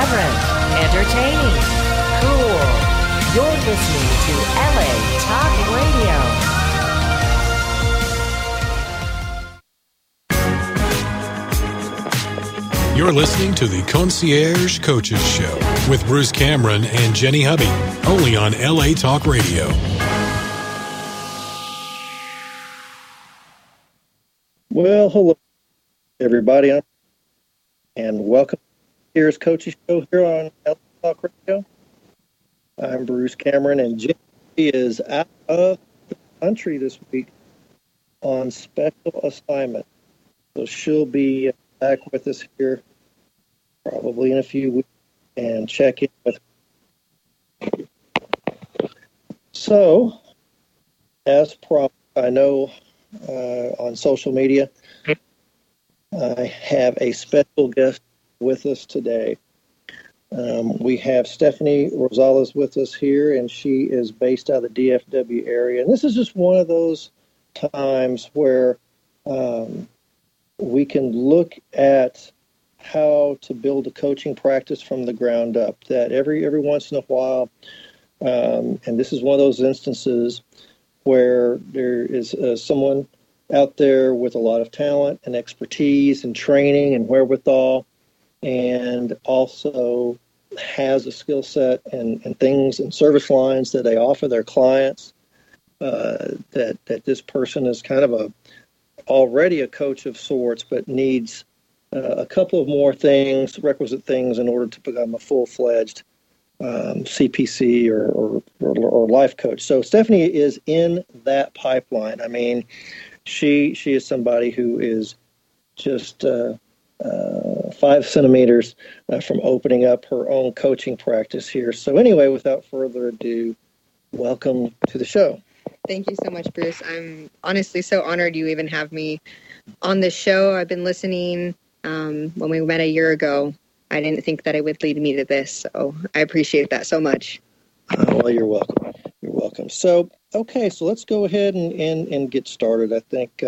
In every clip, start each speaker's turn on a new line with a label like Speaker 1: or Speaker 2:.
Speaker 1: irreverent, entertaining, cool. You're listening to LA Talk Radio.
Speaker 2: You're listening to the Concierge Coaches Show with Bruce Cameron and Jenny Hubby, only on LA Talk Radio.
Speaker 3: Well, hello, everybody, and welcome to the Concierge Coaches Show here on LA Talk Radio. I'm Bruce Cameron, and Jenny is out of the country this week on special assignment. So she'll be back with us here probably in a few weeks and check in with her. So, as promised, I know on social media, I have a special guest with us today. We have Stephanie Rosales with us here, and she is based out of the DFW area. And this is just one of those times where we can look at how to build a coaching practice from the ground up. That every once in a while, and this is one of those instances where there is someone out there with a lot of talent and expertise and training and wherewithal, and also has a skill set and things and service lines that they offer their clients, that this person is kind of already a coach of sorts, but needs a couple of more requisite things in order to become a full-fledged CPC or life coach. So Stephanie is in that pipeline. I mean, she is somebody who is just 5 centimeters from opening up her own coaching practice here. So anyway, without further ado, welcome to the show.
Speaker 4: Thank you so much, Bruce. I'm honestly so honored you even have me on this show. I've been listening when we met a year ago. I didn't think that it would lead me to this, so I appreciate that so much.
Speaker 3: Well, you're welcome. You're welcome. So, okay, so let's go ahead and get started. I think,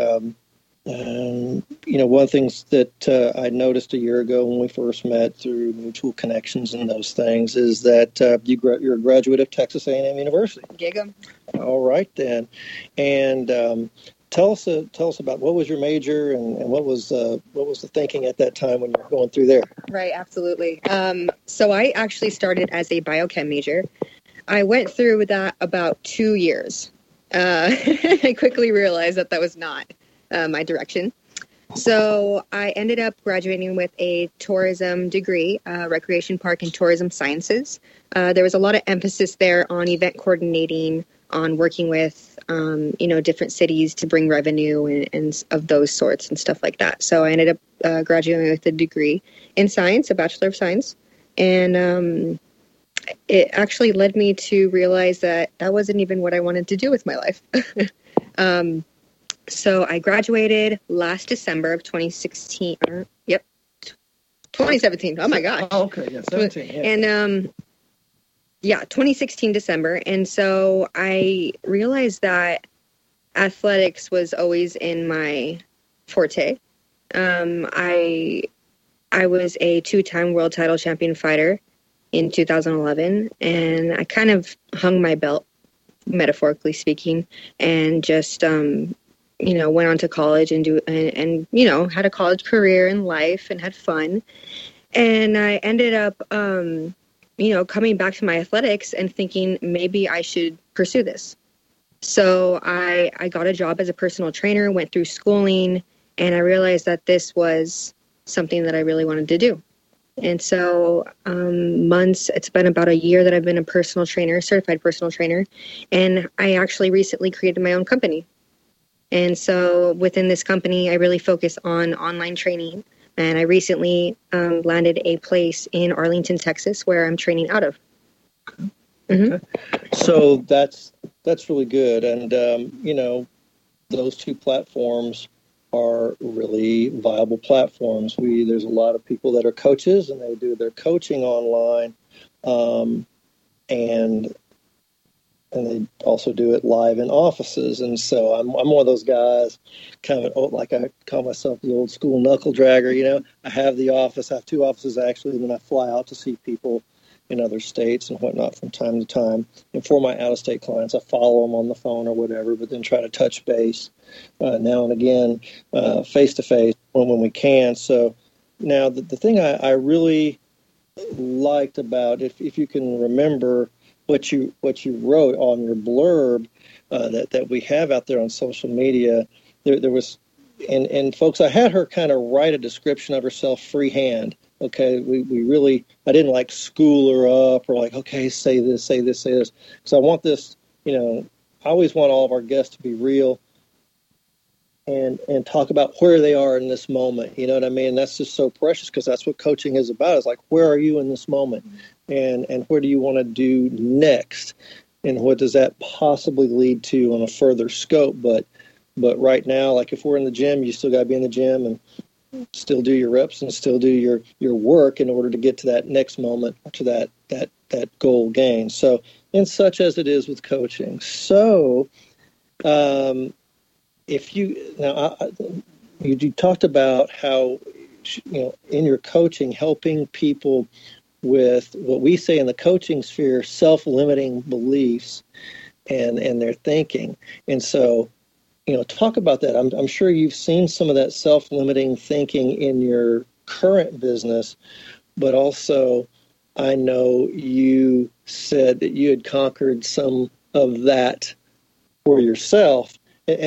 Speaker 3: one of the things that I noticed a year ago when we first met through mutual connections and those things is that you're a graduate of Texas A&M University.
Speaker 4: Gig'em.
Speaker 3: All right, then. And tell us about what was your major and what was the thinking at that time when you were going through there?
Speaker 4: Right, absolutely. So I actually started as a biochem major. I went through that about 2 years. I quickly realized that was not my direction. So I ended up graduating with a tourism degree, recreation park and tourism sciences. There was a lot of emphasis there on event coordinating, on working with, different cities to bring revenue and of those sorts and stuff like that. So I ended up graduating with a degree in science, a Bachelor of Science. And it actually led me to realize that wasn't even what I wanted to do with my life. So I graduated last December of 2016. 2017. Oh, my gosh.
Speaker 3: Oh, okay, yeah, 17. Yeah.
Speaker 4: And 2016 December. And so I realized that athletics was always in my forte. I was a 2-time world title champion fighter in 2011, and I kind of hung my belt, metaphorically speaking, and just went on to college and had a college career and life and had fun. And I ended up coming back to my athletics and thinking maybe I should pursue this. So I got a job as a personal trainer, went through schooling, and I realized that this was something that I really wanted to do. And so it's been about a year that I've been a personal trainer, certified personal trainer, and I actually recently created my own company. And so within this company, I really focus on online training. And I recently landed a place in Arlington, Texas, where I'm training out of. Mm-hmm.
Speaker 3: Okay. So that's really good. And, those two platforms are really viable platforms. There's a lot of people that are coaches, and they do their coaching online. And they also do it live in offices. And so I'm one of those guys, kind of like I call myself the old school knuckle dragger. You know, I have the office. I have 2 offices actually, and then I fly out to see people in other states and whatnot from time to time. And for my out-of-state clients, I follow them on the phone or whatever, but then try to touch base now and again, face-to-face when we can. So now the thing I really liked about, if you can remember what you wrote on your blurb that we have out there on social media, there was, and folks, I had her kind of write a description of herself freehand. Okay, we really, I didn't like school her up or like, okay, say this. Because I want this, I always want all of our guests to be real and talk about where they are in this moment. You know what I mean? That's just so precious, because that's what coaching is about. It's like, where are you in this moment? And where do you want to do next? And what does that possibly lead to on a further scope? But right now, like if we're in the gym, you still got to be in the gym and still do your reps and still do your work in order to get to that next moment, to that goal gain. So, and such as it is with coaching. So, if you now you talked about how in your coaching, helping people with what we say in the coaching sphere, self-limiting beliefs and their thinking. And so, talk about that. I'm sure you've seen some of that self-limiting thinking in your current business, but also I know you said that you had conquered some of that for yourself.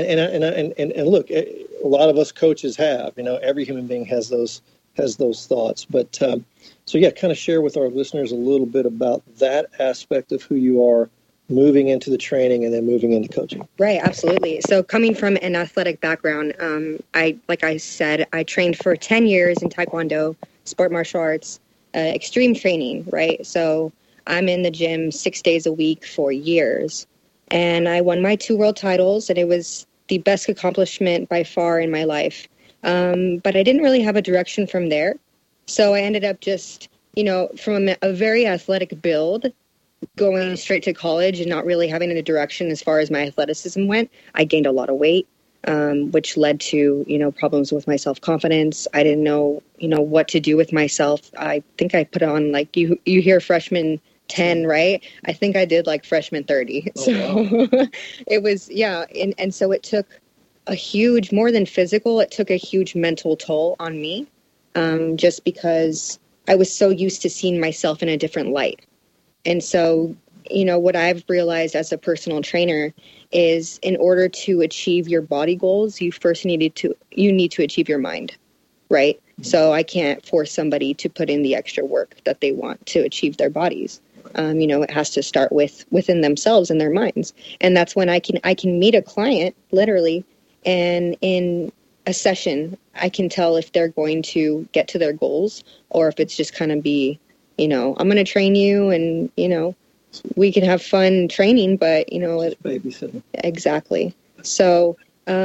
Speaker 3: And look, a lot of us coaches have. Every human being has those thoughts. But so yeah, kind of share with our listeners a little bit about that aspect of who you are, moving into the training and then moving into coaching.
Speaker 4: Right, absolutely. So coming from an athletic background, like I said, I trained for 10 years in Taekwondo, sport martial arts, extreme training, right? So I'm in the gym 6 days a week for years. And I won my 2 world titles, and it was the best accomplishment by far in my life. But I didn't really have a direction from there. So I ended up just, from a very athletic build, going straight to college and not really having a direction as far as my athleticism went. I gained a lot of weight, which led to, problems with my self-confidence. I didn't know, what to do with myself. I think I put on, like, you hear freshman 10, right? I think I did like freshman 30.
Speaker 3: Oh,
Speaker 4: so
Speaker 3: wow.
Speaker 4: It was, yeah. And so it took a huge, more than physical, it took a huge mental toll on me, just because I was so used to seeing myself in a different light. And so, what I've realized as a personal trainer is, in order to achieve your body goals, you first need to achieve your mind, right? Mm-hmm. So I can't force somebody to put in the extra work that they want to achieve their bodies. It has to start within themselves and their minds. And that's when I can meet a client literally, and in a session, I can tell if they're going to get to their goals, or if it's just kind of be, I'm going to train you and, we can have fun training, but,
Speaker 3: babysitting.
Speaker 4: Exactly. So,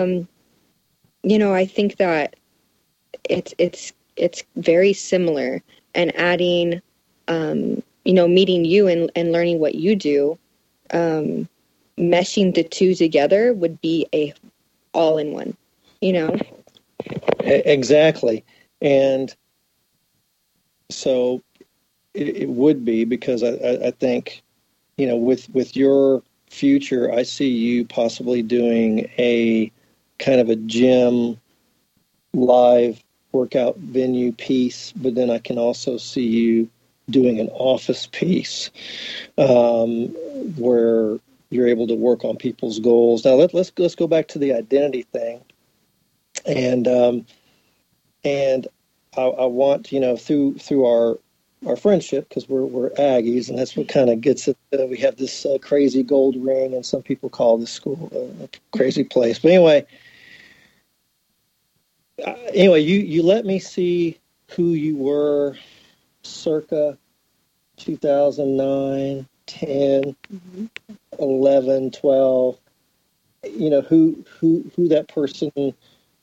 Speaker 4: I think that it's very similar, and adding, meeting you and learning what you do, meshing the two together would be a all-in-one,
Speaker 3: Exactly. And so it would be, because I think, with your future, I see you possibly doing a kind of a gym live workout venue piece, but then I can also see you doing an office piece where you're able to work on people's goals. Now let's go back to the identity thing, and I want, through our friendship, because we're Aggies, and that's what kind of gets it. We have this crazy gold ring, and some people call this school a crazy place. But anyway, you let me see who you were circa 2009, 10, 11, 12, who that person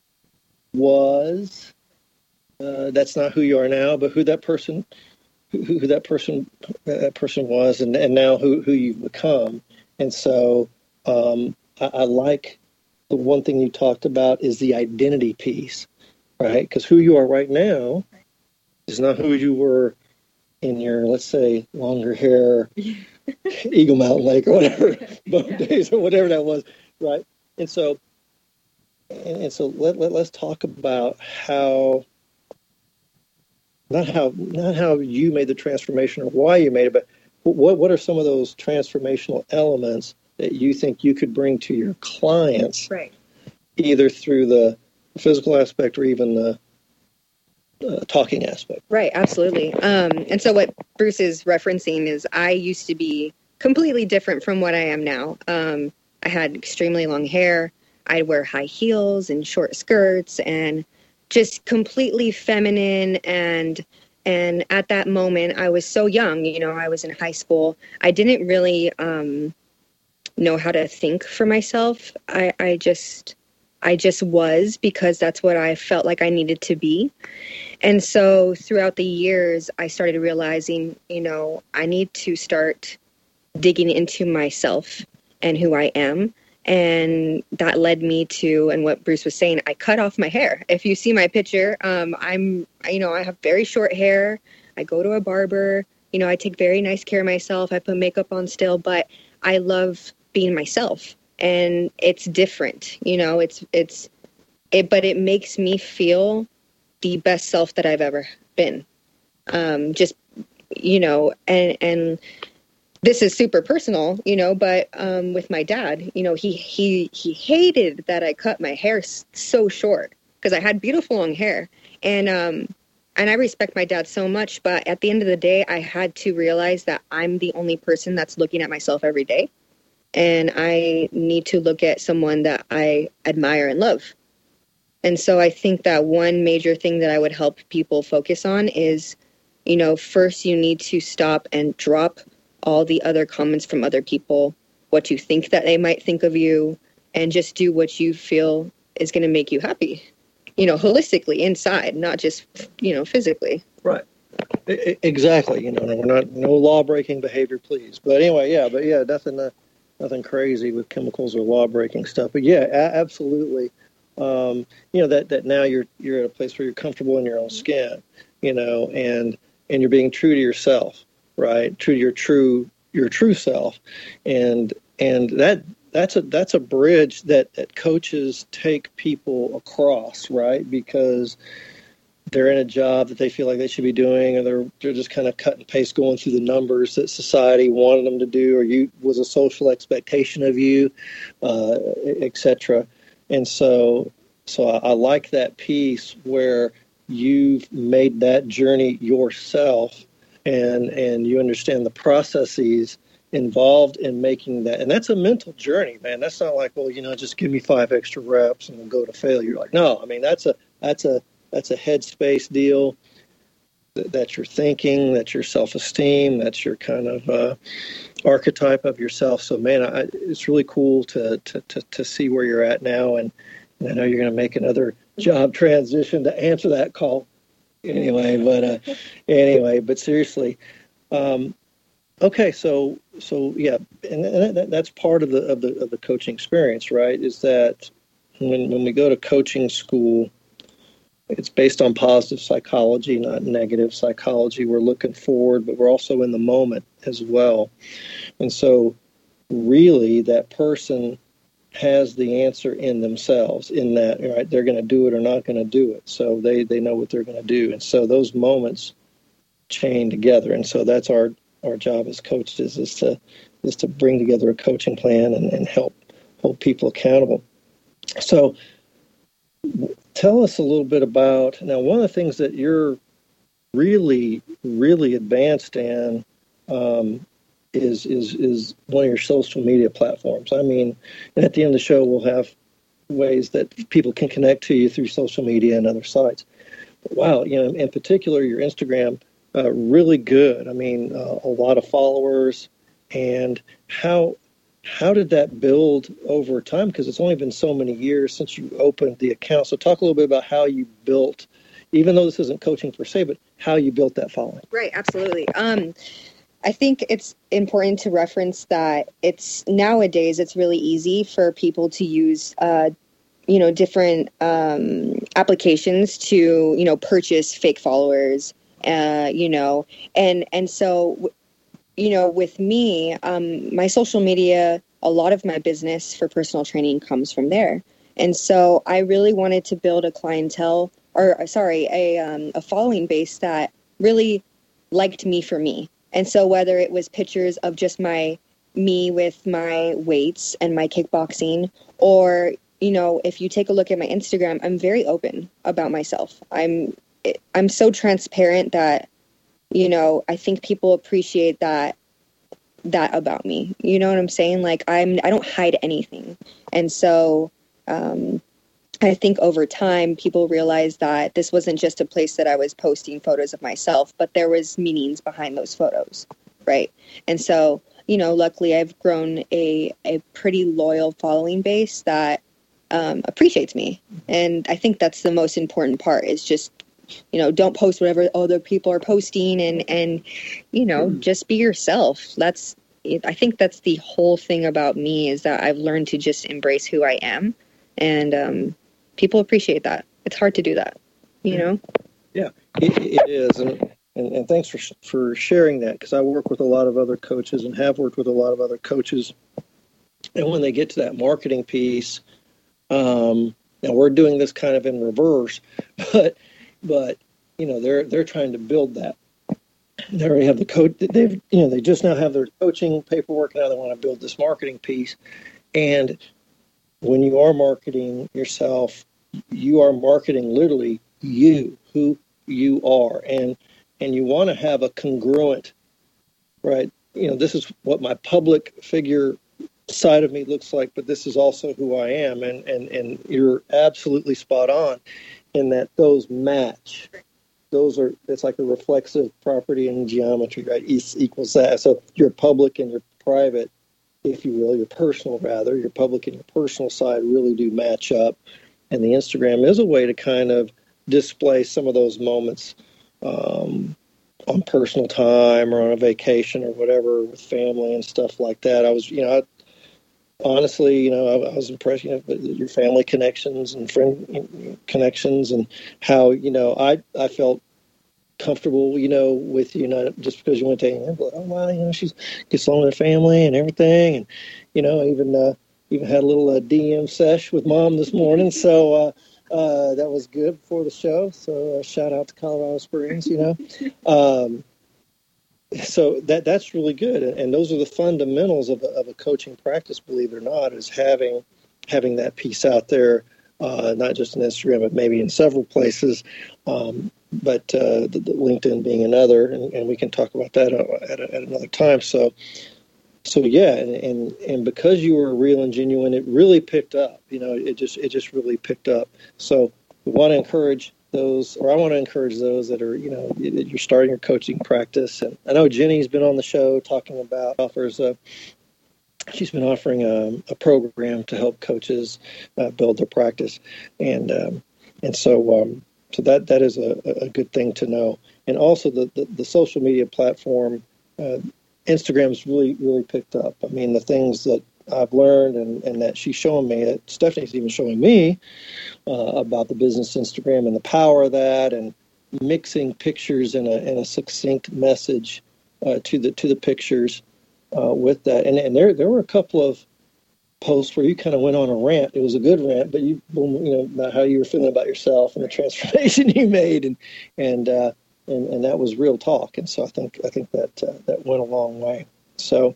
Speaker 3: was. That's not who you are now, but who that person was, and now who you've become. And so I like the one thing you talked about is the identity piece, right? Because who you are right now is not who you were in your, let's say, longer hair, Eagle Mountain Lake or whatever, boat days or whatever that was, right? And so let's talk about not how you made the transformation or why you made it, but what are some of those transformational elements that you think you could bring to your clients,
Speaker 4: right,
Speaker 3: either through the physical aspect or even the talking aspect?
Speaker 4: Right, absolutely. And so what Bruce is referencing is I used to be completely different from what I am now. I had extremely long hair. I'd wear high heels and short skirts and just completely feminine. And at that moment, I was so young, I was in high school. I didn't really know how to think for myself. I just was, because that's what I felt like I needed to be. And so throughout the years, I started realizing, I need to start digging into myself and who I am. And that led me to, and what Bruce was saying, I cut off my hair. If you see my picture, I have very short hair. I go to a barber. I take very nice care of myself. I put makeup on still, but I love being myself. And it's different, but it makes me feel the best self that I've ever been. And this is super personal, but with my dad, he hated that I cut my hair so short because I had beautiful long hair. And I respect my dad so much, but at the end of the day, I had to realize that I'm the only person that's looking at myself every day. And I need to look at someone that I admire and love. And so I think that one major thing that I would help people focus on is, first you need to stop and drop all the other comments from other people, what you think that they might think of you, and just do what you feel is going to make you happy, holistically inside, not just, physically.
Speaker 3: Right. Exactly. We're not, no law-breaking behavior, please. But anyway, nothing crazy with chemicals or law-breaking stuff. But yeah, absolutely. That now you're at a place where you're comfortable in your own skin, and you're being true to yourself, right? True to your true self. And that's a bridge that coaches take people across, right? Because they're in a job that they feel like they should be doing, or they're just kind of cut and paste going through the numbers that society wanted them to do, or was a social expectation of you, etc. And so I like that piece where you've made that journey yourself, and you understand the processes involved in making that. And that's a mental journey, man. That's not like, well, just give me 5 extra reps and we'll go to failure. Like, no, I mean, that's a headspace deal. That's your thinking, that's your self-esteem, that's your kind of archetype of yourself. So, man, it's really cool to see where you're at now. And I know you're going to make another job transition to answer that call. Anyway, but seriously, okay. So yeah, and that's part of the coaching experience, right? Is that when we go to coaching school, it's based on positive psychology, not negative psychology. We're looking forward, but we're also in the moment as well. And so really that person has the answer in themselves, in that, right, they're going to do it or not going to do it. So they know what they're going to do. And so those moments chain together. And so that's our job as coaches is to bring together a coaching plan and help hold people accountable. So tell us a little bit about, now, one of the things that you're really, really advanced in is one of your social media platforms. I mean, and at the end of the show, we'll have ways that people can connect to you through social media and other sites. But wow, in particular, your Instagram, really good. I mean, a lot of followers. And how did that build over time? Because it's only been so many years since you opened the account. So talk a little bit about how you built, even though this isn't coaching per se, but how you built that following.
Speaker 4: Right, absolutely. I think it's important to reference that nowadays it's really easy for people to use, different applications to, purchase fake followers, and so, with me, my social media, a lot of my business for personal training comes from there. And so I really wanted to build a clientele, a following base that really liked me for me. And so whether it was pictures of just me with my weights and my kickboxing, or, if you take a look at my Instagram, I'm very open about myself. I'm so transparent that, I think people appreciate that about me. You know what I'm saying? Like I don't hide anything. And so, I think over time, people realized that this wasn't just a place that I was posting photos of myself, but there was meanings behind those photos, right? And so, luckily I've grown a pretty loyal following base that appreciates me. And I think that's the most important part is just, don't post whatever other people are posting and just be yourself. I think that's the whole thing about me is that I've learned to just embrace who I am. And people appreciate that. It's hard to do that,
Speaker 3: Yeah, it is. And thanks for sharing that, because I work with a lot of other coaches and have worked with a lot of other coaches. And when they get to that marketing piece, now we're doing this kind of in reverse, but they're trying to build that. They already have the coach. They just now have their coaching paperwork. Now they want to build this marketing piece. And when you are marketing yourself, you are marketing literally you, who you are, and you want to have a congruent, right? This is what my public figure side of me looks like, but this is also who I am, and you're absolutely spot on in that those match. It's like a reflexive property in geometry, right? E equals that. So your public and your private, if you will, your personal rather, your public and your personal side really do match up. And the Instagram is a way to kind of display some of those moments on personal time or on a vacation or whatever with family and stuff like that. I was, honestly, I was impressed, your family connections and friend connections and how, I felt comfortable, with you, not just because you went to England, but oh wow, she gets along with her family and everything, and even had a little DM sesh with Mom this morning, so that was good before the show. So shout out to Colorado Springs, So that's really good, and those are the fundamentals of a coaching practice. Believe it or not, is having that piece out there, not just on Instagram, but maybe in several places. But the LinkedIn being another, and we can talk about that at another time. So yeah, and because you were real and genuine, it really picked up. It just really picked up. So we want to encourage those, or I want to encourage those that are, you're starting your coaching practice. And I know Jenny's been on the show talking about she's been offering a program to help coaches build their practice. And so that is a good thing to know. And also the social media platform, Instagram's really, really picked up. I mean, the things that I've learned and that she's showing me, that Stephanie's even showing me about the business Instagram and the power of that, and mixing pictures in a succinct message to the pictures with that. And there were a couple of post where you kind of went on a rant. It was a good rant, but about how you were feeling about yourself and the transformation you made, and that was real talk. And so I think that went a long way. So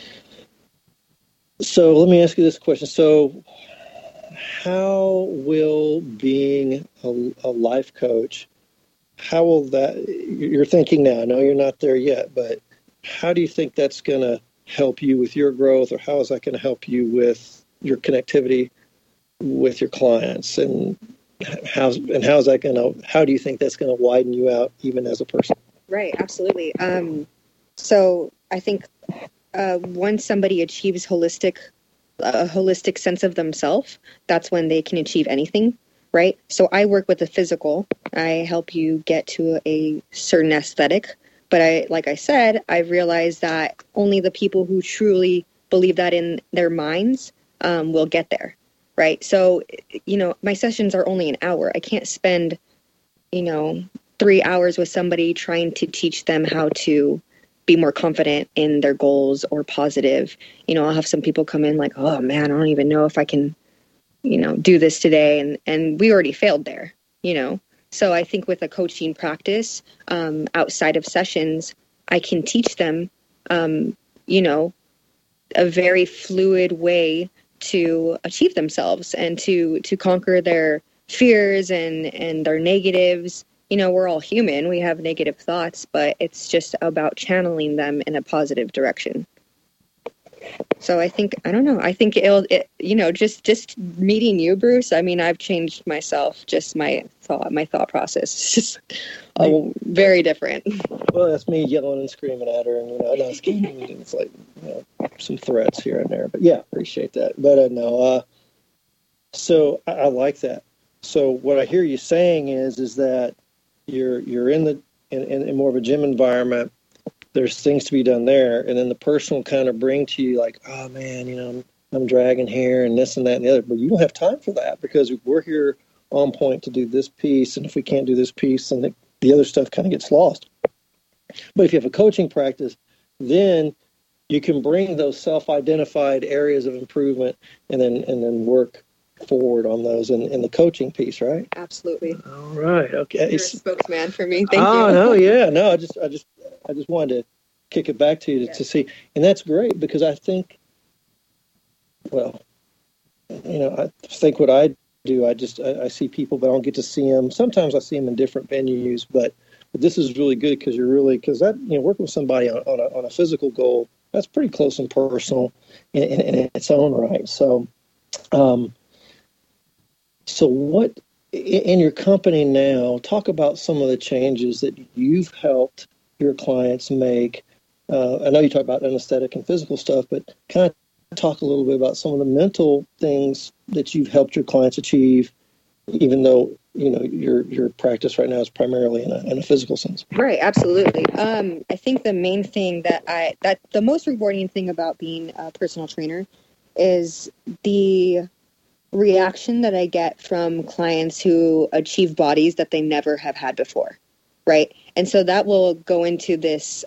Speaker 3: let me ask you this question. So how will being a life coach, how will that, you're thinking now, I know you're not there yet, but how do you think that's going to help you with your growth, or how is that going to help you with your connectivity with your clients, and how do you think that's going to widen you out even as a person?
Speaker 4: Right, absolutely. So I think once somebody achieves a holistic sense of themselves, that's when they can achieve anything, right? So I work with the physical. I help you get to a certain aesthetic, But like I said, I've realized that only the people who truly believe that in their minds will get there, right? So, my sessions are only an hour. I can't spend, 3 hours with somebody trying to teach them how to be more confident in their goals or positive. I'll have some people come in like, oh man, I don't even know if I can, do this today. And we already failed there, So I think with a coaching practice, outside of sessions, I can teach them, a very fluid way to achieve themselves and to conquer their fears and their negatives. We're all human. We have negative thoughts, but it's just about channeling them in a positive direction. So I think just meeting you, Bruce, I've changed myself, just my thought process. It's just very different.
Speaker 3: Well, that's me yelling and screaming at her, and it's like some threats here and there. But yeah, appreciate that. But no, so I like that. So what I hear you saying is that you're in more of a gym environment. There's things to be done there, and then the person will kind of bring to you like, oh man, I'm dragging here and this and that and the other. But you don't have time for that because we're here on point to do this piece, and if we can't do this piece, then the other stuff kind of gets lost. But if you have a coaching practice, then you can bring those self-identified areas of improvement and then work forward on those in the coaching piece, right?
Speaker 4: Absolutely.
Speaker 3: All right. Okay.
Speaker 4: You're a spokesman for me. Thank you.
Speaker 3: Oh no, yeah, no. I just wanted to kick it back to you to see, and that's great because I think, I think what I do, I see people, but I don't get to see them. Sometimes I see them in different venues, but this is really good because working with somebody on a physical goal, that's pretty close and personal in its own right. So, so what in your company now? Talk about some of the changes that you've helped your clients make. I know you talk about anesthetic and physical stuff, but kind of talk a little bit about some of the mental things that you've helped your clients achieve, even though your practice right now is primarily in a physical sense.
Speaker 4: Right, absolutely. I think the main thing that the most rewarding thing about being a personal trainer is the reaction that I get from clients who achieve bodies that they never have had before, right? And so that will go into this,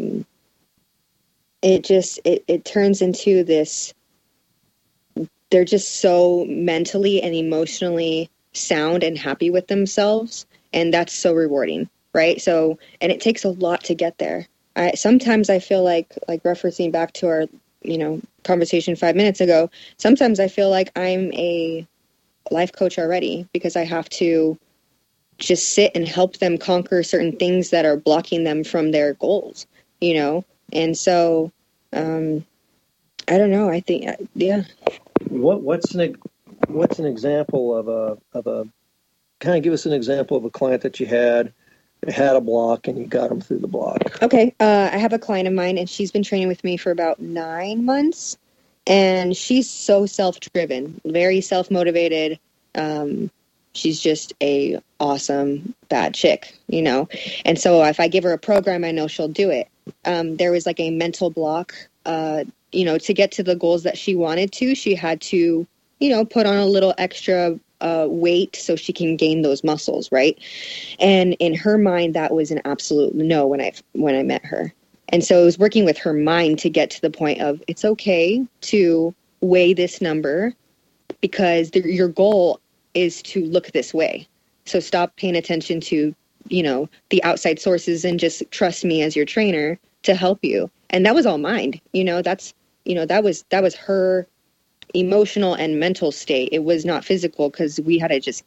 Speaker 4: it turns into this, they're just so mentally and emotionally sound and happy with themselves, and that's so rewarding, right? So, and it takes a lot to get there. Sometimes I feel like referencing back to our, conversation 5 minutes ago, sometimes I feel like I'm a life coach already because I have to just sit and help them conquer certain things that are blocking them from their goals, And so, I don't know. I think, yeah.
Speaker 3: What's an example of a kind of give us an example of a client that you had a block and you got them through the block?
Speaker 4: Okay. I have a client of mine and she's been training with me for about 9 months and she's so self-driven, very self-motivated. She's just a awesome bad chick, and so if I give her a program, I know she'll do it. There was like a mental block, to get to the goals that she wanted to, she had to, put on a little extra weight so she can gain those muscles, right? And in her mind, that was an absolute no when I met her. And so it was working with her mind to get to the point of it's okay to weigh this number because your goal is to look this way. So stop paying attention to, the outside sources and just trust me as your trainer to help you. And that was all mind, that was her emotional and mental state. It was not physical because we had to just,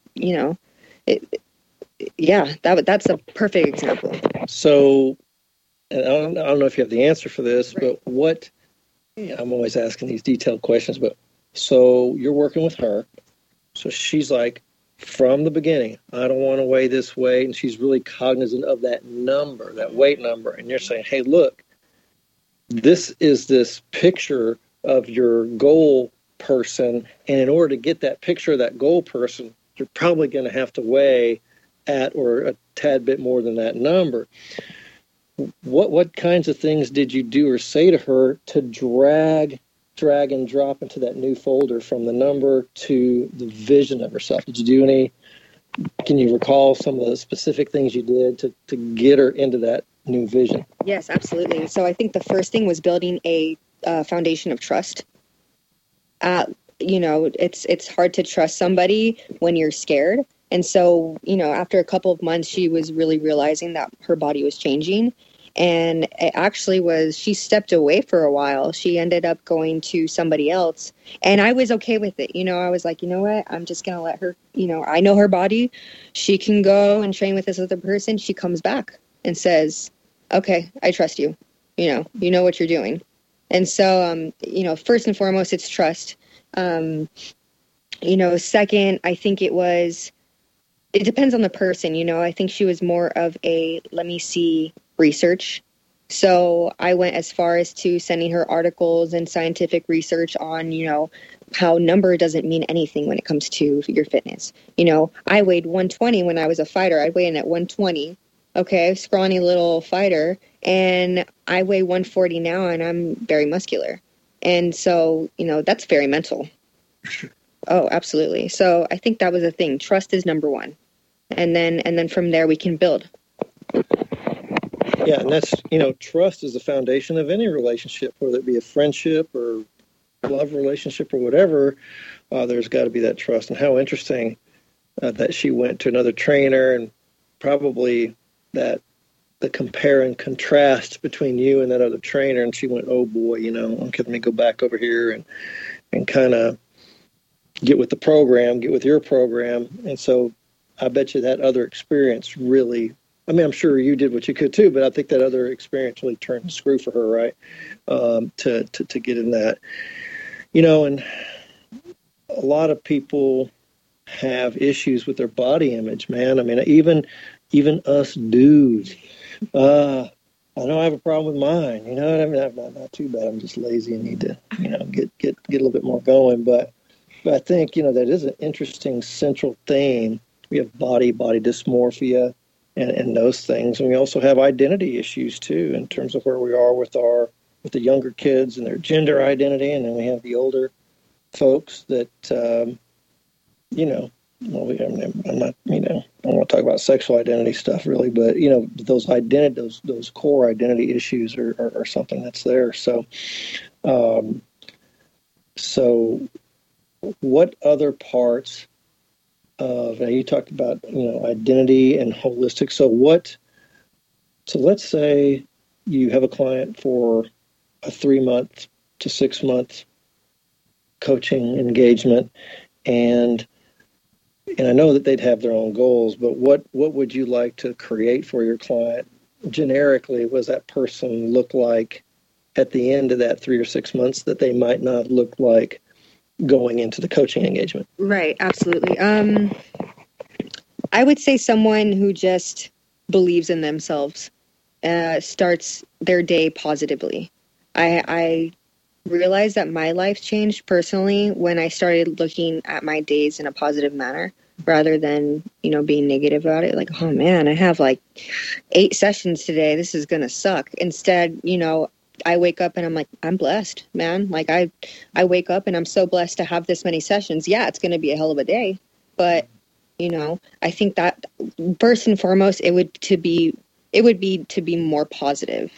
Speaker 4: that's a perfect example.
Speaker 3: So, and I don't know if you have the answer for this, right. But I'm always asking these detailed questions, but so you're working with her. So she's like, from the beginning, I don't want to weigh this weight. And she's really cognizant of that number, that weight number. And you're saying, hey, look, this is this picture of your goal person. And in order to get that picture of that goal person, you're probably going to have to weigh at or a tad bit more than that number. what kinds of things did you do or say to her to drag and drop into that new folder from the number to the vision of herself? Did you do any? Can you recall some of the specific things you did to get her into that new vision?
Speaker 4: Yes, absolutely. So I think the first thing was building a foundation of trust. It's hard to trust somebody when you're scared. And so, after a couple of months, she was really realizing that her body was changing. And it actually she stepped away for a while. She ended up going to somebody else. And I was okay with it. I was like, you know what? I'm just going to let her, I know her body. She can go and train with this other person. She comes back and says, okay, I trust you. You know what you're doing. And so, first and foremost, it's trust. Second, I think it depends on the person. I think she was more of a, let me see, research. So I went as far as to sending her articles and scientific research on, how number doesn't mean anything when it comes to your fitness. I weighed 120 when I was a fighter. I weighed in at 120. Okay, scrawny little fighter. And I weigh 140 now and I'm very muscular. And so, that's very mental. Oh, absolutely. So I think that was a thing. Trust is number one. And then from there we can build.
Speaker 3: Yeah, and that's, trust is the foundation of any relationship, whether it be a friendship or love relationship or whatever. There's got to be that trust. And how interesting that she went to another trainer, and probably that the compare and contrast between you and that other trainer. And she went, oh boy, okay, let me go back over here and kind of get with the program, get with your program. And so I bet you that other experience really, I'm sure you did what you could too, but I think that other experience really turned the screw for her, right? To get in that, and a lot of people have issues with their body image, man. Even us dudes, I know I have a problem with mine. You know what I mean? I'm not too bad. I'm just lazy and need to, get a little bit more going. But I think, that is an interesting central theme. We have body dysmorphia and those things. And we also have identity issues too, in terms of where we are with the younger kids and their gender identity. And then we have the older folks that, I'm not, I don't want to talk about sexual identity stuff really, but, those core identity issues are something that's there. So what other parts of, you talked about, identity and holistic. So let's say you have a client for a 3-month to 6-month coaching engagement, and I know that they'd have their own goals, but what would you like to create for your client generically? What does that person look like at the end of that 3 or 6 months that they might not look like going into the coaching engagement? Right,
Speaker 4: absolutely. I would say someone who just believes in themselves, starts their day positively. I realized that my life changed personally when I started looking at my days in a positive manner rather than, being negative about it. Like, oh man, I have like 8 sessions today. This is going to suck. Instead, I wake up and I'm like, I'm blessed, man. Like I wake up and I'm so blessed to have this many sessions. Yeah, it's going to be a hell of a day, but I think that first and foremost, it would be to be more positive,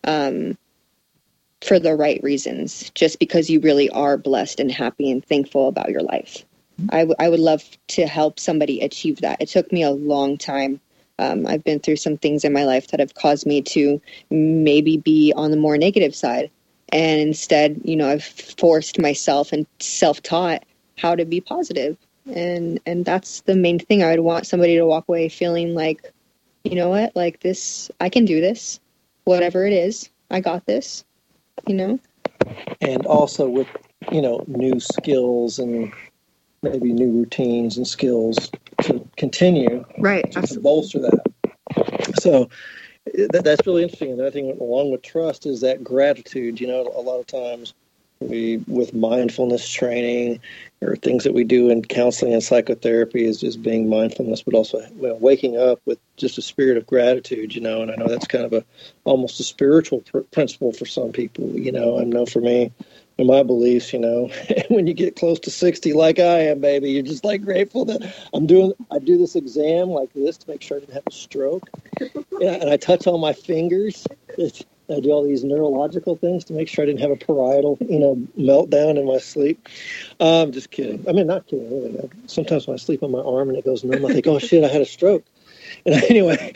Speaker 4: for the right reasons, just because you really are blessed and happy and thankful about your life. I would love to help somebody achieve that. It took me a long time. I've been through some things in my life that have caused me to maybe be on the more negative side. And instead, I've forced myself and self-taught how to be positive. And that's the main thing. I would want somebody to walk away feeling like, you know what, like this, I can do this, whatever it is, I got this, And
Speaker 3: also with, new skills and maybe new routines and skills to continue.
Speaker 4: Right.
Speaker 3: To bolster that. So that's really interesting. Another thing along with trust is that gratitude. A lot of times with mindfulness training, or things that we do in counseling and psychotherapy is just being mindfulness, but also waking up with just a spirit of gratitude, and I know that's kind of almost a spiritual principle for some people, I know for me and my beliefs, when you get close to 60, like I am, baby, you're just like grateful that I do this exam like this to make sure I didn't have a stroke. And I touch all my fingers. I do all these neurological things to make sure I didn't have a parietal, meltdown in my sleep. Just kidding. I mean, not kidding, really. Sometimes when I sleep on my arm and it goes numb, I think, oh, shit, I had a stroke. And anyway,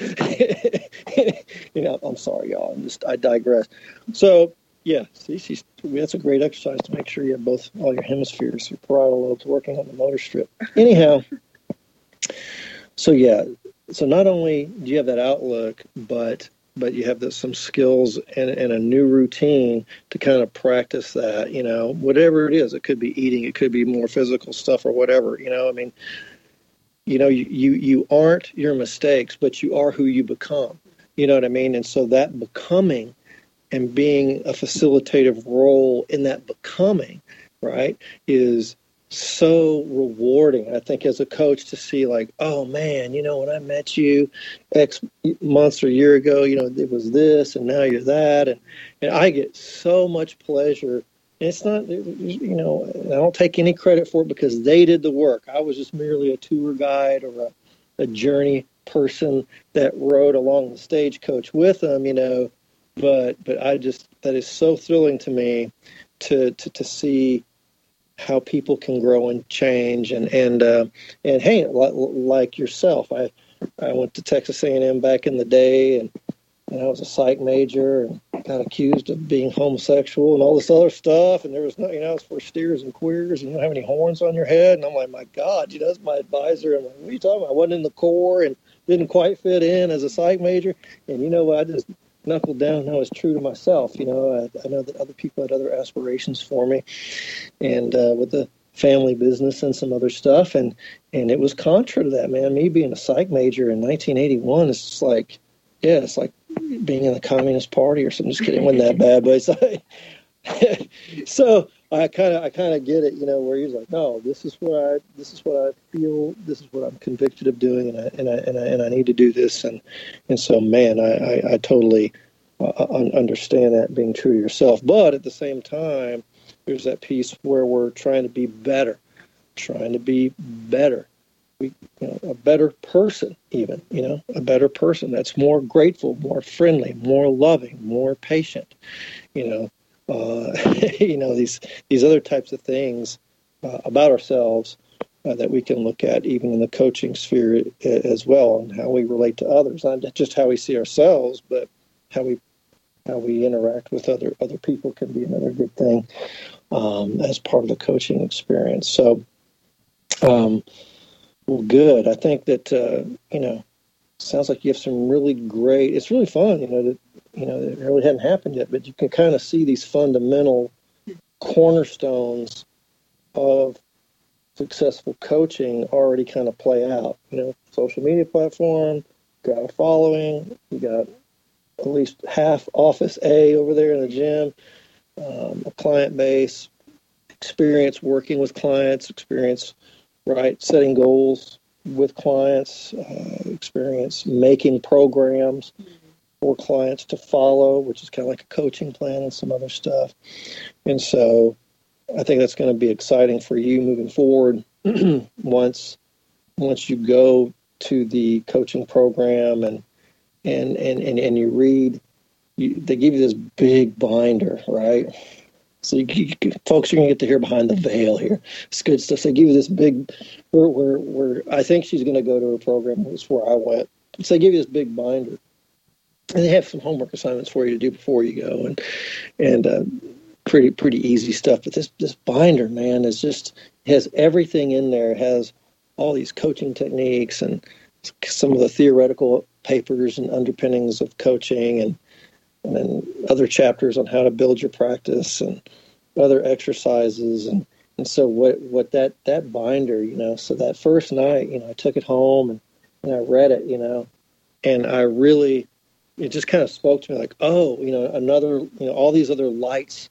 Speaker 3: I'm sorry, y'all. I digress. So, yeah, see, that's a great exercise to make sure you have all your hemispheres, your parietal lobes working on the motor strip. Anyhow, so not only do you have that outlook, but you have some skills and a new routine to kind of practice that, whatever it is. It could be eating, it could be more physical stuff or whatever, I mean, you aren't your mistakes, but you are who you become, you know what I mean? And so that becoming and being a facilitative role in that becoming, right, is so rewarding, I think, as a coach to see like, oh man, when I met you X months or year ago, it was this and now you're that. And I get so much pleasure. And it's not, I don't take any credit for it because they did the work. I was just merely a tour guide or a journey person that rode along the stagecoach with them, But that is so thrilling to me to see how people can grow and change and hey, like yourself, I went to Texas A&M back in the day, and I was a psych major and got accused of being homosexual and all this other stuff, and there was no, it's for steers and queers, and you don't have any horns on your head, and I'm like, my God, that's my advisor. I'm like, what are you talking about? I wasn't in the Corps and didn't quite fit in as a psych major, and you know what? I just knuckled down and I was true to myself. I know that other people had other aspirations for me, and with the family business and some other stuff, and it was contra to that, man. Me being a psych major in 1981 is just like, it's like being in the Communist Party or something. Just kidding, it wasn't that bad, but it's like, so I kind of get it, where he's like, no, this is what I feel, this is what I'm convicted of doing, and I need to do this, and so, man, I totally understand that, being true to yourself, but at the same time, there's that piece where we're trying to be better, a better person, even, a better person that's more grateful, more friendly, more loving, more patient, these other types of things about ourselves that we can look at even in the coaching sphere as well, and how we relate to others, not just how we see ourselves, but how we interact with other people can be another good thing as part of the coaching experience. So, well, good. I think that sounds like you have some really great. It's really fun, that it really hadn't happened yet, but you can kind of see these fundamental cornerstones of successful coaching already kind of play out. Social media platform, got a following, you got at least half Office A over there in the gym, a client base, experience working with clients, experience, right, setting goals with clients, experience making programs for clients to follow, which is kind of like a coaching plan and some other stuff. And so I think that's going to be exciting for you moving forward once you go to the coaching program and you read, they give you this big binder, right? So folks are going to get to hear behind the veil here. It's good stuff. So they give you this big, where I think she's going to go to her program. That's where I went. So they give you this big binder. And they have some homework assignments for you to do before you go, and pretty easy stuff. But this binder, man, is just has everything in there. It has all these coaching techniques and some of the theoretical papers and underpinnings of coaching, and then other chapters on how to build your practice and other exercises. And so what that binder, so that first night, I took it home and I read it, and I really, it just kind of spoke to me like, oh, another, all these other lights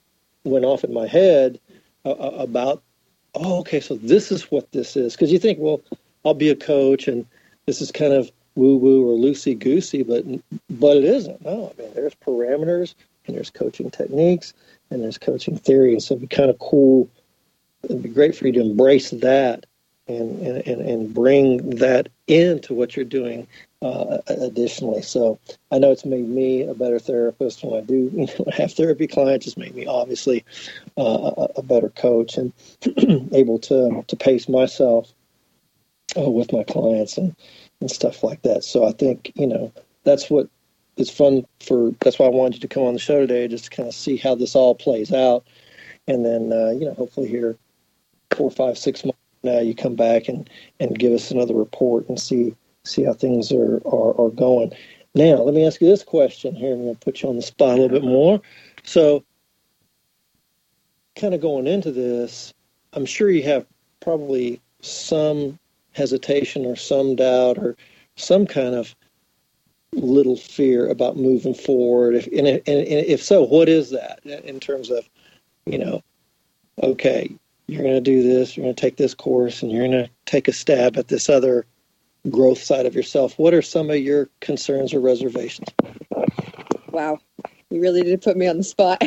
Speaker 3: went off in my head about, oh, okay, so this is what this is. Because you think, well, I'll be a coach and this is kind of woo-woo or loosey-goosey, but it isn't. No, I mean, there's parameters and there's coaching techniques and there's coaching theory. And so it'd be kind of cool. It'd be great for you to embrace that and bring that into what you're doing additionally. So I know it's made me a better therapist when I do have therapy clients. It's made me obviously a better coach and able to pace myself with my clients and stuff like that. So I think, that's what it's fun for. That's why I wanted you to come on the show today, just to kind of see how this all plays out. And then, hopefully here 4, 5, 6 months from now, you come back and give us another report and see how things are going. Now, let me ask you this question here. I'm going to put you on the spot a little bit more. So kind of going into this, I'm sure you have probably some hesitation or some doubt or some kind of little fear about moving forward. If so, what is that in terms of, okay, you're going to do this, you're going to take this course, and you're going to take a stab at this other growth side of yourself. What are some of your concerns or reservations?
Speaker 4: Wow, you really did put me on the spot.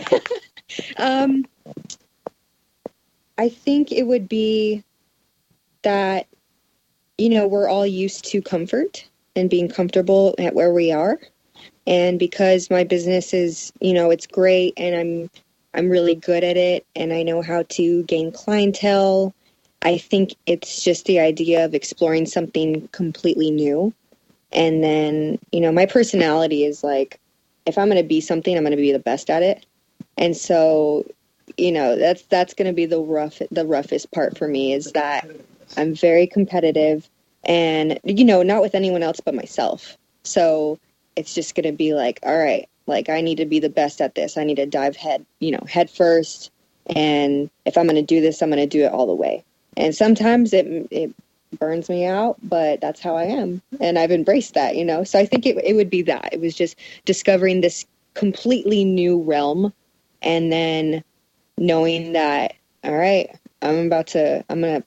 Speaker 4: I think it would be that, we're all used to comfort and being comfortable at where we are. And because my business is, it's great and I'm really good at it and I know how to gain clientele, I think it's just the idea of exploring something completely new. And then, my personality is like, if I'm going to be something, I'm going to be the best at it. And so, that's going to be the roughest part for me, is that I'm very competitive and, not with anyone else but myself. So it's just going to be like, all right, like I need to be the best at this. I need to dive head first. And if I'm going to do this, I'm going to do it all the way. And sometimes it burns me out, but that's how I am. And I've embraced that, So I think it would be that. It was just discovering this completely new realm and then knowing that, all right, I'm about to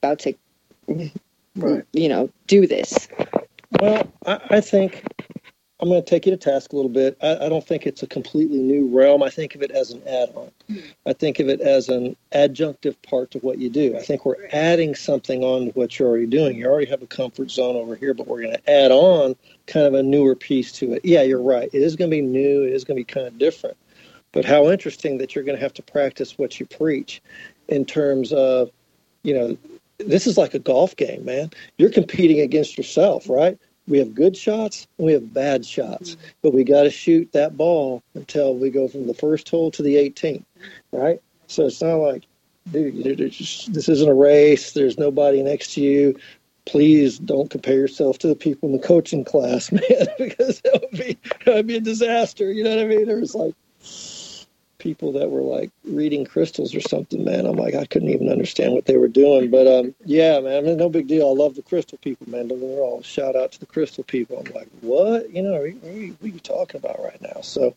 Speaker 4: right, do this.
Speaker 3: Well, I think I'm going to take you to task a little bit. I don't think it's a completely new realm. I think of it as an add-on. I think of it as an adjunctive part to what you do. I think we're adding something on to what you're already doing. You already have a comfort zone over here, but we're going to add on kind of a newer piece to it. Yeah, you're right. It is going to be new. It is going to be kind of different. But how interesting that you're going to have to practice what you preach in terms of, this is like a golf game, man. You're competing against yourself, right? We have good shots and we have bad shots, but we got to shoot that ball until we go from the first hole to the 18th, right? So it's not like, dude, this isn't a race. There's nobody next to you. Please don't compare yourself to the people in the coaching class, man, because that would be a disaster. You know what I mean? There was like people that were like reading crystals or something, man. I'm like, I couldn't even understand what they were doing. But yeah, man, I mean, no big deal. I love the crystal people, man. Don't get me wrong. Shout out to the crystal people. I'm like, what? What are you talking about right now? So,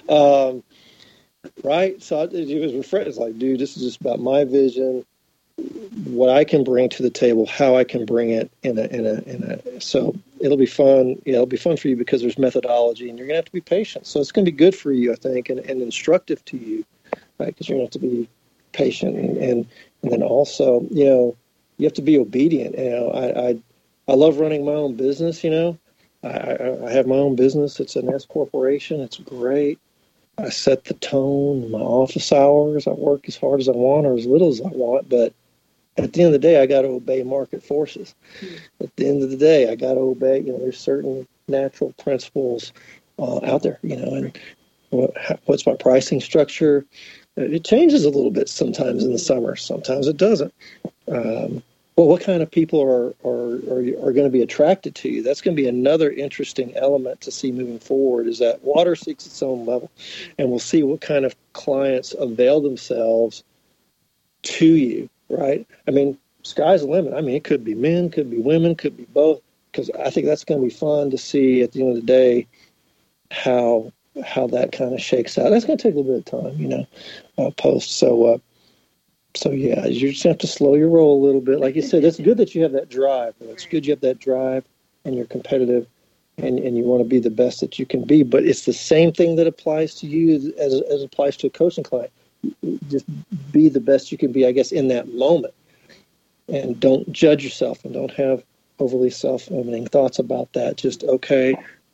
Speaker 3: right. So it was refreshing. It's like, dude, this is just about my vision, what I can bring to the table, how I can bring it in a. So it'll be fun. Yeah, it'll be fun for you because there's methodology, and you're gonna have to be patient. So it's gonna be good for you, I think, and instructive to you, right? Because you're gonna have to be patient, and then also, you have to be obedient. I love running my own business. I have my own business. It's an S corporation. It's great. I set the tone in my office hours. I work as hard as I want or as little as I want, but at the end of the day, I got to obey market forces. At the end of the day, I got to obey, there's certain natural principles out there, and what's my pricing structure? It changes a little bit sometimes in the summer. Sometimes it doesn't. Well, what kind of people are going to be attracted to you? That's going to be another interesting element to see moving forward, is that water seeks its own level. And we'll see what kind of clients avail themselves to you, right? I mean, sky's the limit. I mean, it could be men, could be women, could be both, because I think that's going to be fun to see at the end of the day how how that kind of shakes out. That's going to take a little bit of time, post. So yeah, you just have to slow your roll a little bit. Like you said, it's good that you have that drive. It's good you have that drive and you're competitive and you want to be the best that you can be. But it's the same thing that applies to you as applies to a coaching client. Just be the best you can be, I guess, in that moment. And don't judge yourself and don't have overly self-limiting thoughts about that. Just, okay,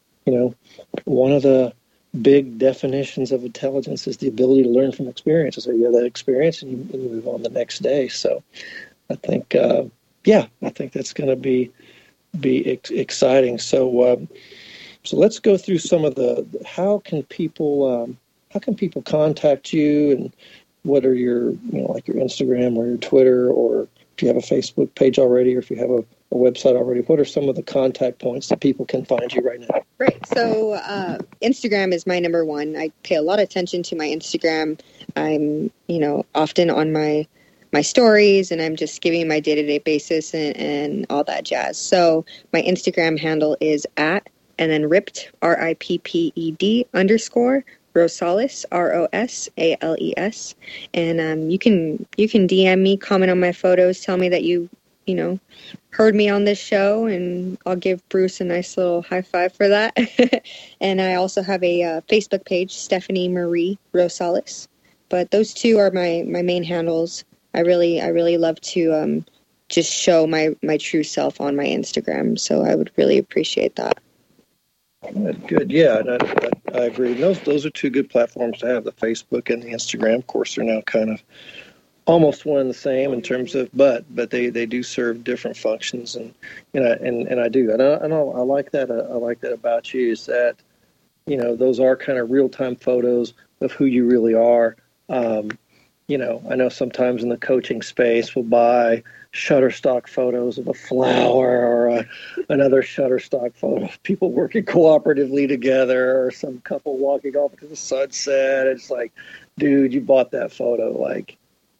Speaker 3: one of the big definitions of intelligence is the ability to learn from experience. So you have that experience and you move on the next day. So I think, I think that's going to be exciting. So let's go through some of how can people contact you, and what are your, like your Instagram or your Twitter, or if you have a Facebook page already, or if you have a website already, what are some of the contact points that people can find you right now?
Speaker 4: Right. So Instagram is my number one. I pay a lot of attention to my Instagram. I'm, often on my stories, and I'm just giving my day-to-day basis and all that jazz. So my Instagram handle is @ and then ripped, RIPPED _ Rosales, ROSALES. And you can DM me, comment on my photos, tell me that you heard me on this show, and I'll give Bruce a nice little high five for that. And I also have a Facebook page, Stephanie Marie Rosales. But those two are my main handles. I really love to just show my true self on my Instagram. So I would really appreciate that.
Speaker 3: Good. Yeah, I agree. Those are two good platforms to have, the Facebook and the Instagram. Of course, they're now kind of almost one and the same in terms of, but they do serve different functions, and I do. And I like that. I like that about you, is that those are kind of real time photos of who you really are. I know sometimes in the coaching space we'll buy Shutterstock photos of a flower, or another Shutterstock photo of people working cooperatively together, or some couple walking off into the sunset. It's like, dude, you bought that photo. Like,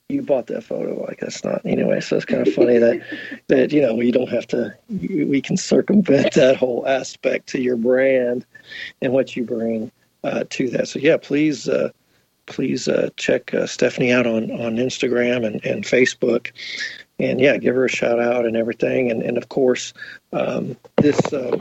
Speaker 3: that's not, anyway. So it's kind of funny that you don't have to, we can circumvent that whole aspect to your brand and what you bring to that. So yeah, please check Stephanie out on Instagram and Facebook, and yeah, give her a shout out and everything. And of course, this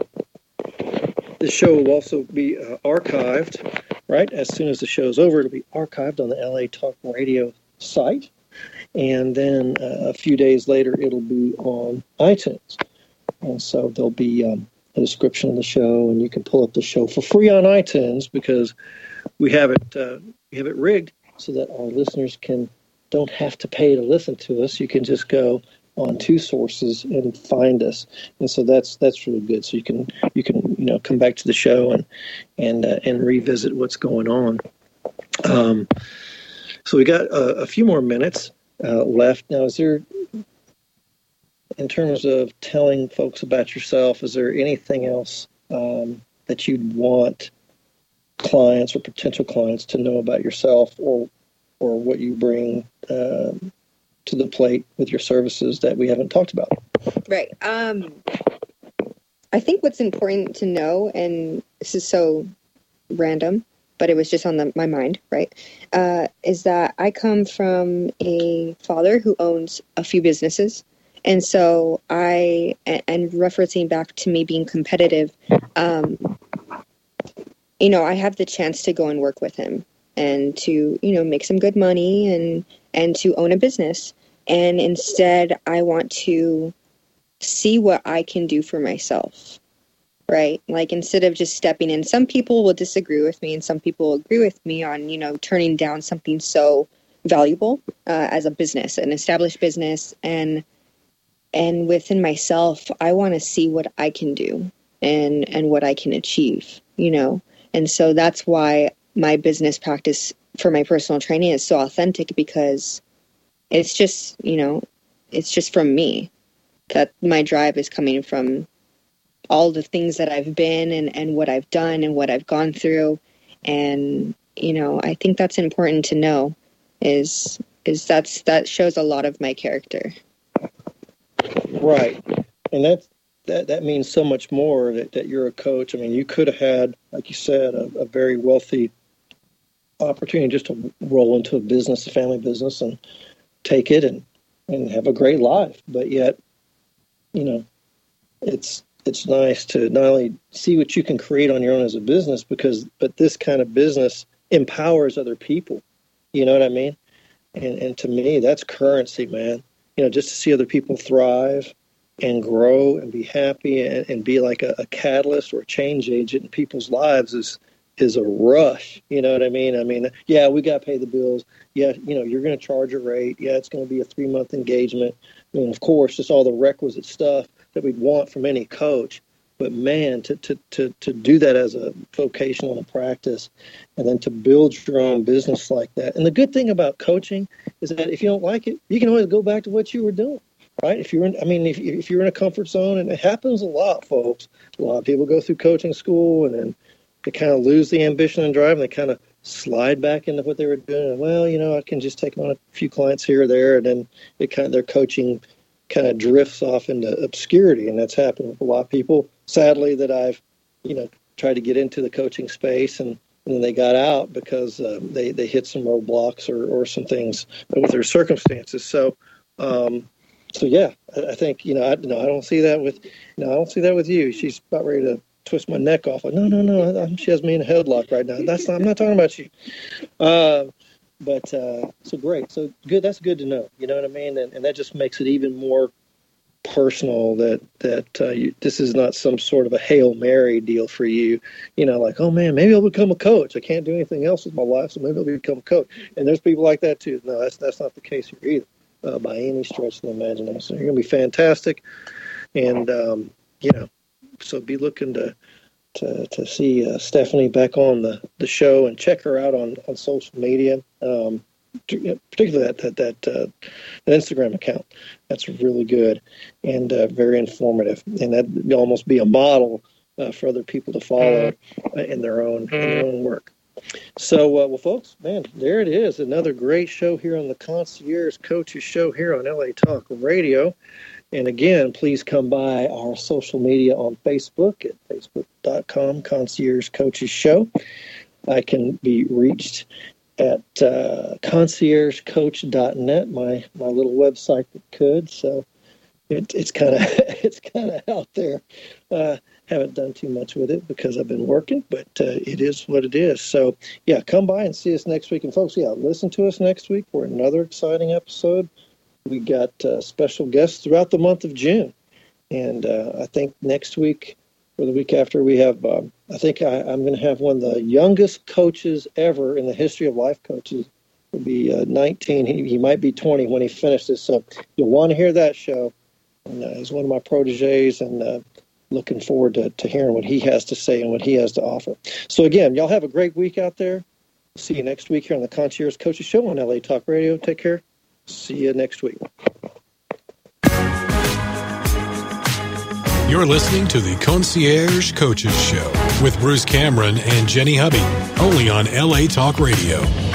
Speaker 3: show will also be archived, right? As soon as the show's over, it'll be archived on the LA Talk Radio site. And then a few days later, it'll be on iTunes. And so there'll be a description of the show, and you can pull up the show for free on iTunes, because we have it rigged so that our listeners don't have to pay to listen to us. You can just go on two sources and find us, and so that's really good. So you can come back to the show and revisit what's going on. So we got a few more minutes left. Now, is there, in terms of telling folks about yourself, is there anything else that you'd want clients or potential clients to know about yourself, or what you bring to the plate with your services that we haven't talked about?
Speaker 4: Right. I think what's important to know, and this is so random, but it was just on my mind, right, is that I come from a father who owns a few businesses. And so and referencing back to me being competitive, I have the chance to go and work with him and to, make some good money and to own a business. And instead, I want to see what I can do for myself, right? Like, instead of just stepping in, some people will disagree with me and some people will agree with me on, turning down something so valuable as a business, an established business. And within myself, I want to see what I can do and what I can achieve, And so that's why my business practice for my personal training is so authentic, because it's just, it's just from me, that my drive is coming from all the things that I've been and what I've done and what I've gone through. And, I think that's important to know is that shows a lot of my character.
Speaker 3: Right. And that means so much more that you're a coach. I mean, you could have had, like you said, a very wealthy opportunity just to roll into a business, a family business, and take it and have a great life. But yet, it's nice to not only see what you can create on your own as a business, but this kind of business empowers other people. You know what I mean? And to me, that's currency, man. Just to see other people thrive and grow and be happy and be like a catalyst or a change agent in people's lives is a rush. You know what I mean? I mean, yeah, we got to pay the bills. Yeah, you're going to charge a rate. Yeah, it's going to be a 3-month engagement. I mean, of course, just all the requisite stuff that we'd want from any coach. But man, to do that as a vocational and a practice, and then to build your own business like that. And the good thing about coaching is that if you don't like it, you can always go back to what you were doing, right? If you're in a comfort zone, and it happens a lot, folks. A lot of people go through coaching school, and then they kind of lose the ambition and drive, and they kind of slide back into what they were doing. Well, I can just take on a few clients here or there, and then their coaching kind of drifts off into obscurity, and that's happened with a lot of people. Sadly, that I've, tried to get into the coaching space, and then they got out because they hit some roadblocks or some things with their circumstances. So yeah, I think I don't see that with you. She's about ready to twist my neck off. Like, no, she has me in a headlock right now. I'm not talking about you. But so great, so good. That's good to know. You know what I mean? And that just makes it even more personal that this is not some sort of a Hail Mary deal for you. Like, oh man, maybe I'll become a coach. I can't do anything else with my life, so maybe I'll become a coach. And there's people like that too. No, that's not the case here either, by any stretch of the imagination. So you're gonna be fantastic, and so be looking to see Stephanie back on the show, and check her out on social media, particularly that Instagram account. That's really good and very informative, and that'd almost be a model for other people to follow in their own work. So, well, folks, man, there it is. Another great show here on the Concierge Coaches Show here on LA Talk Radio. And again, please come by our social media on Facebook at facebook.com, Concierge Coaches Show. I can be reached at conciergecoach.net, my little website that could. So it's kind of out there. Haven't done too much with it because I've been working, but it is what it is. So yeah, come by and see us next week. And folks, listen to us next week for another exciting episode. We got special guests throughout the month of June. And I think next week or the week after we have, I think I'm going to have one of the youngest coaches ever in the history of life coaches. He'll be 19. He might be 20 when he finishes. So you'll want to hear that show. And he's one of my proteges, and looking forward to hearing what he has to say and what he has to offer. So again, y'all have a great week out there. See you next week here on the Concierge Coaches Show on LA Talk Radio. Take care. See you next week.
Speaker 2: You're listening to the Concierge Coaches Show with Bruce Cameron and Jenny Hubby, only on LA Talk Radio.